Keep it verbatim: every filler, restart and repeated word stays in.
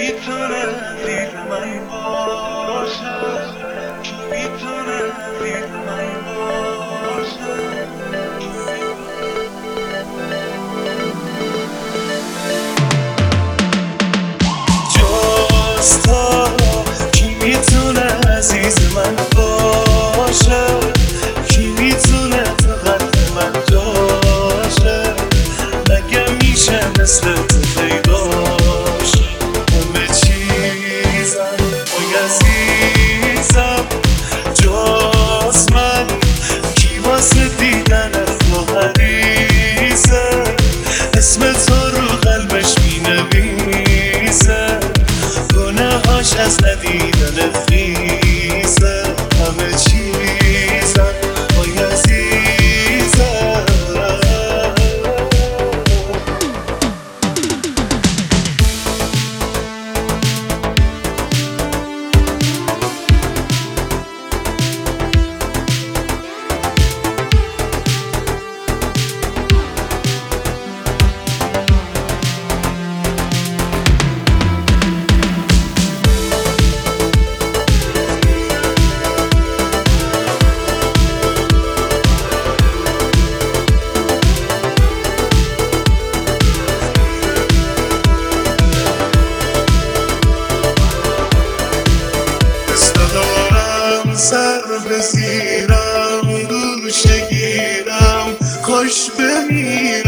میتونه دید من باشه؟ کی میتونه دید من باشه؟ جز تو کی میتونه عزیز من باشه؟ کی میتونه تو قلب من جاشه؟ مگه میشه مثل تو پیداش همه چیزم وای عزیزم؟ جز من کی واسه دیدن تو حریصه؟ اسم تو رو قلبش مینویسه، گناهاش از ندیدن خیسه. همه چیزم وای عزیزم. سر بزیرم گوشه گیرم خوش بمیرم.